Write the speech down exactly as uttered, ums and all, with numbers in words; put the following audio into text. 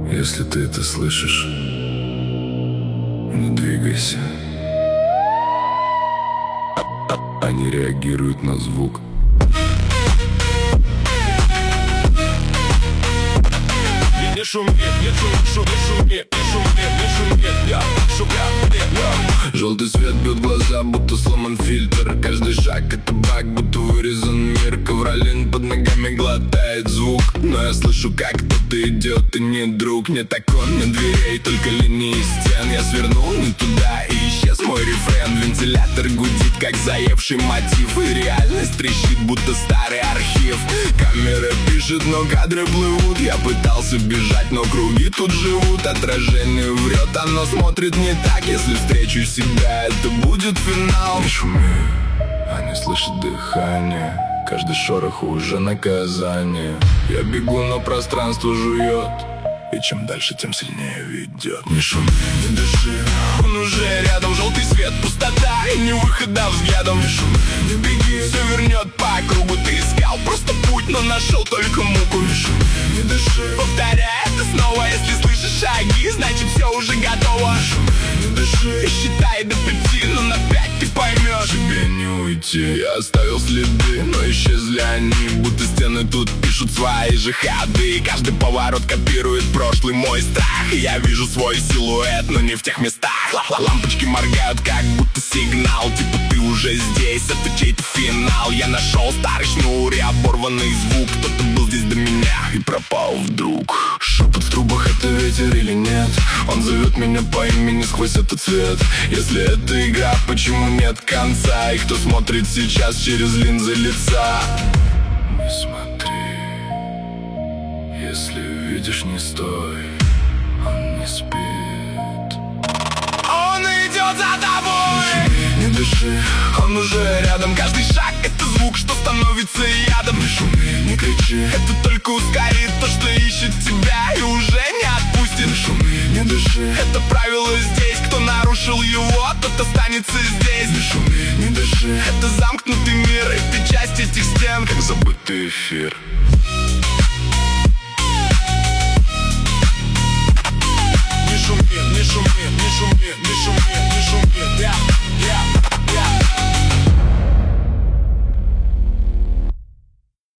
Если ты это слышишь, не двигайся. Они реагируют на звук. Не шуми, не шуми, шуми, шуми, не шуми, не шуми, я шумя, я. Желтый свет бьет в глаза, будто сломан фильтр. Каждый шаг это баг, будто вырезан мир. Ковролин под ногами глотает звук, но я слышу, как кто-то идет и не друг. Нет окон, нет дверей, только линии стен. Я свернул не туда и исчез мой рефрен. Вентилятор гудит, как заевший мотив, и реальность трещит, будто старый архив. Камера пишет, но кадры плывут. Я пытался бежать, но круги тут живут. Отражение врет, оно смотрит не так. Если встречу себя, это будет финал. Не шуми, они слышат дыхание. Каждый шорох уже наказание. Я бегу, но пространство жует, и чем дальше, тем сильнее ведет. Не шуми, не дыши, он уже рядом. Желтый свет, пустота и не выхода взглядом. Не шуми, не беги, все вернет по кругу. Ты искал просто путь, но нашел только муку. Не шуми, не дыши, повторяй это снова. Если слышишь шаги, значит все уже готово. Не шуми, не дыши, и считай до пяти, но на пять ты поймешь. Тебе не уйти, я оставил следы, но исчезли они, будто стены тут пишут свои же ходы. Каждый поворот копирует прошлый мой страх, и я вижу свой силуэт, но не в тех местах. Лампочки моргают, как будто сигнал, типа ты уже здесь, это чей-то финал. Я нашел старый шнур и оборванный звук. Кто-то был здесь до меня и пропал вдруг. Шепот в трубах, это ветер или нет? Он зовет меня по имени сквозь этот свет. Если это игра, почему нет конца? И кто смотрит сейчас через линзы лица? Не смотри, если видишь, не стой. Он не спит, он идет за тобой. Не дыши, он уже рядом. Каждый шаг это звук, что становится ядом. Не шуми, не кричи, это только ускорит то, что ищет тебя и уже не отпустит. Не шуми, не дыши, это правило здесь. Кто нарушил его, тот останется здесь. Не шуми, не дыши, это замкнутый мир, и ты часть этих стен, как забытый эфир.